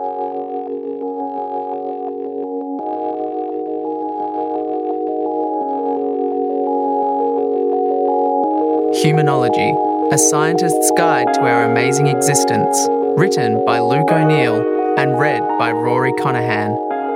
Humanology, a scientist's guide to our amazing existence, written by Luke O'Neill and read by Rory Conahan.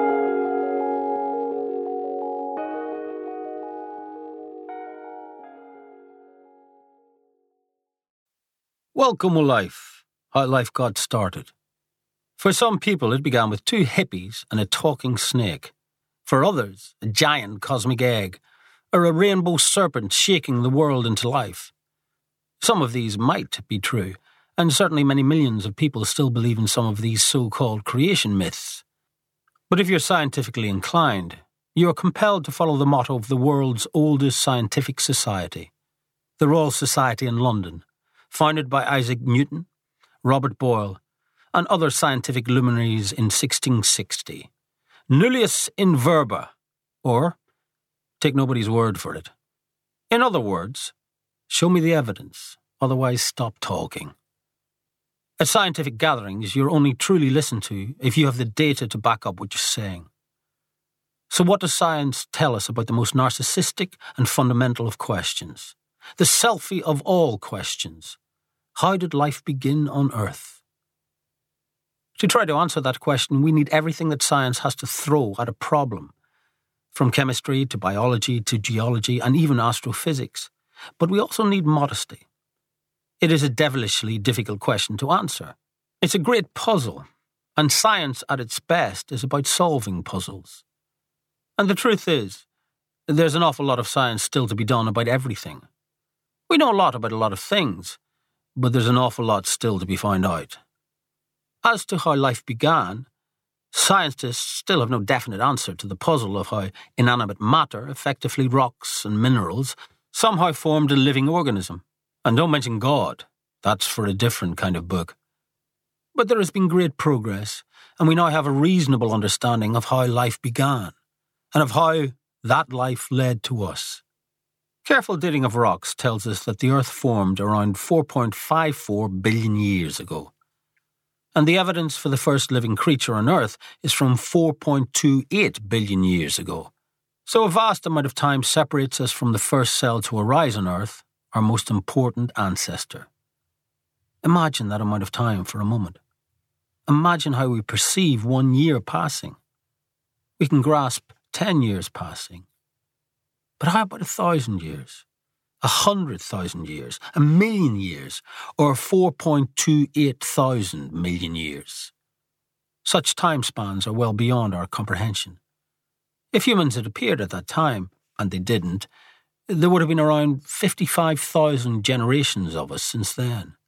Welcome to life, how life got started. For some people, it began with two hippies and a talking snake. For others, a giant cosmic egg, or a rainbow serpent shaking the world into life. Some of these might be true, and certainly many millions of people still believe in some of these so-called creation myths. But if you're scientifically inclined, you are compelled to follow the motto of the world's oldest scientific society, the Royal Society in London, founded by Isaac Newton, Robert Boyle, and other scientific luminaries in 1660. Nullius in verba, or take nobody's word for it. In other words, show me the evidence, otherwise stop talking. At scientific gatherings, you're only truly listened to if you have the data to back up what you're saying. So what does science tell us about the most narcissistic and fundamental of questions? The selfie of all questions. How did life begin on Earth? To try to answer that question, we need everything that science has to throw at a problem, from chemistry to biology to geology and even astrophysics. But we also need modesty. It is a devilishly difficult question to answer. It's a great puzzle, and science at its best is about solving puzzles. And the truth is, there's an awful lot of science still to be done about everything. We know a lot about a lot of things, but there's an awful lot still to be found out. As to how life began, scientists still have no definite answer to the puzzle of how inanimate matter, effectively rocks and minerals, somehow formed a living organism. And don't mention God, that's for a different kind of book. But there has been great progress, and we now have a reasonable understanding of how life began, and of how that life led to us. Careful dating of rocks tells us that the Earth formed around 4.54 billion years ago. And the evidence for the first living creature on Earth is from 4.28 billion years ago. So a vast amount of time separates us from the first cell to arise on Earth, our most important ancestor. Imagine that amount of time for a moment. Imagine how we perceive 1 year passing. We can grasp 10 years passing. But how about 1,000 years? 100,000 years, 1,000,000 years, or 4.28 thousand million years. Such time spans are well beyond our comprehension. If humans had appeared at that time, and they didn't, there would have been around 55,000 generations of us since then.